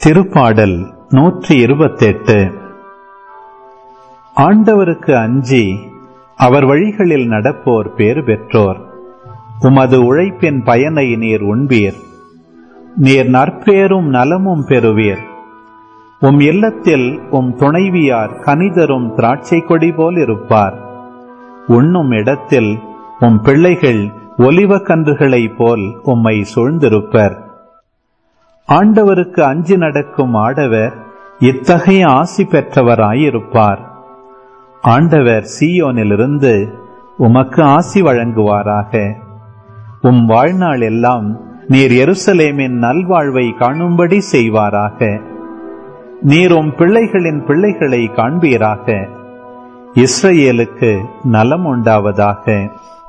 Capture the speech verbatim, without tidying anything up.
திருப்பாடல் நூற்றி இருபத்தெட்டு. ஆண்டவருக்கு அஞ்சி அவர் வழிகளில் நடப்போர் பேறு பெற்றோர். உமது உழைப்பின் பயனை நீர் உண்பீர். நீர் நற்பேரும் நலமும் பெறுவீர். உம் இல்லத்தில் உம் துணைவியார் கனிதரும் திராட்சை கொடி போல் இருப்பார். உண்ணும் இடத்தில் உம் பிள்ளைகள் ஒலிவ கன்றுகளைப் போல் உம்மை சூழ்ந்திருப்பர். ஆண்டவருக்கு அஞ்சி நடக்கும் ஆடவர் இத்தகைய ஆசி பெற்றவராயிருப்பார். ஆண்டவர் சீயோனிலிருந்து உமக்கு ஆசி வழங்குவாராக. உம் வாழ்நாள் எல்லாம் நீர் எருசலேமின் நல்வாழ்வை காணும்படி செய்வாராக. நீர் உம் பிள்ளைகளின் பிள்ளைகளை காண்பீராக. இஸ்ரவேலுக்கு நலம் உண்டாவதாக.